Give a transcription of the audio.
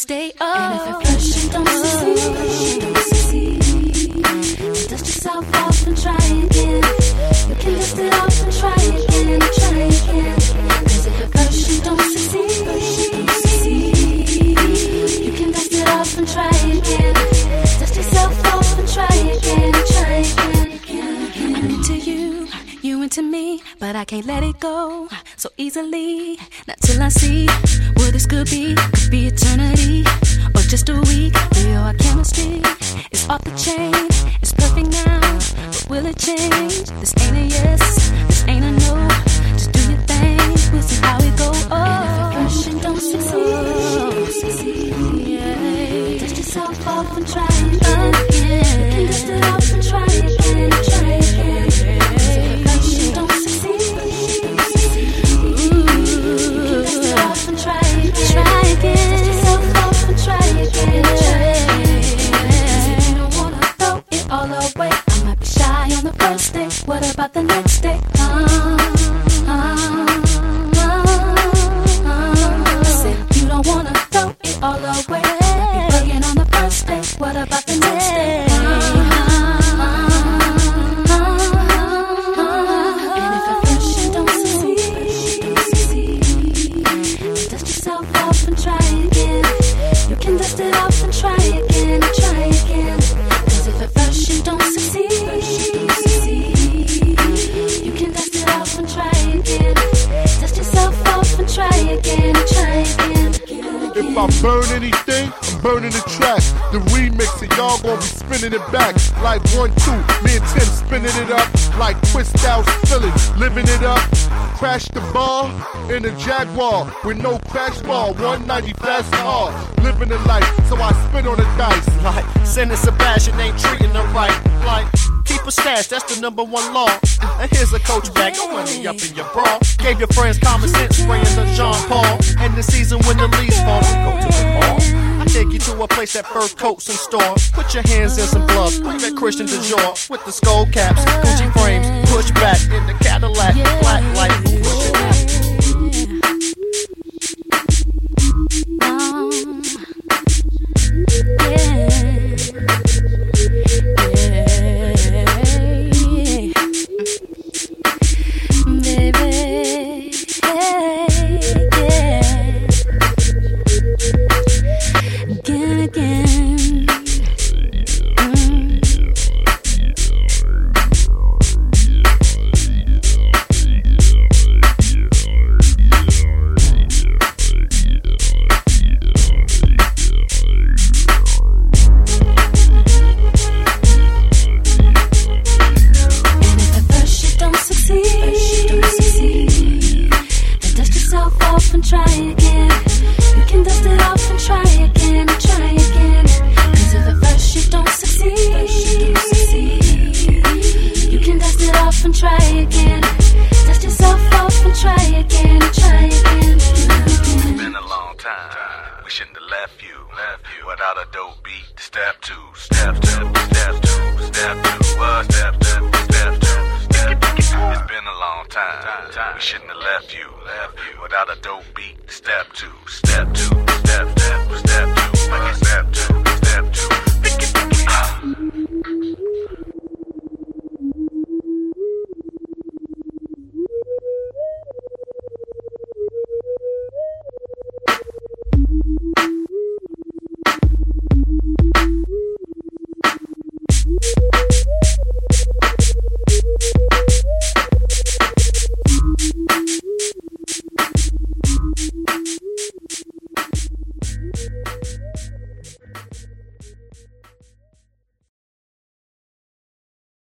stay up. And if at first you don't succeed, dust yourself off and try again. You can dust it off and try again, try again. Cause if at first you don't succeed, you can dust it off and try again. Dust yourself off and try again, try again. I'm into you, you into me, but I can't let it go so easily. Not till I see what this could be eternity or just a week. Feel our chemistry is off the chain. It's perfect now, but will it change? This ain't a yes, this ain't a no. Just do your thing, we'll see how it goes. And if at first you don't succeed, dust yourself off and try again. You can dust it off and try again, try again. Cause if at first you don't succeed, you can dust it off and try again. Try again. Dust yourself off and try again, try again. Cause if you don't wanna throw it all away, I might be shy on the first day. What about the next day? Said you don't wanna throw it all away. Be bugging on the first day. What about the next day? And if at first you don't succeed, dust yourself off and try again. You can dust it off and try again, try again. Cause if at first you don't succeed, you can dust it off and try again. Dust yourself off and try again, try again. If I burn anything, I'm burning the track. The remix and y'all gon' be spinning it back. Like 1, 2, me and Tim spinning it up. Like twist out, spilling, living it up. Crash the bar in a Jaguar with no crash bar. 190 fast car, living the life, so I spin on the dice. Like Senator Sebastian ain't treating them right. Like keep a stash, that's the #1 law. And here's a coach bag, no money up in your bra. Gave your friends common sense, spraying the John Paul. And the season when the leaves fall, we go to the mall. I take you to a place that fur coats and store. Put your hands in some gloves, scream at Christian Dior. With the skull caps, Gucci frames, push back in the Cadillac, black light, push it back. Without a dope beat, step 2, step 2, step 2, step 2, step 2, step 2. It's been a long time. We shouldn't have left you. Without a dope beat, step 2, step 2, step 2, step 2, step 2.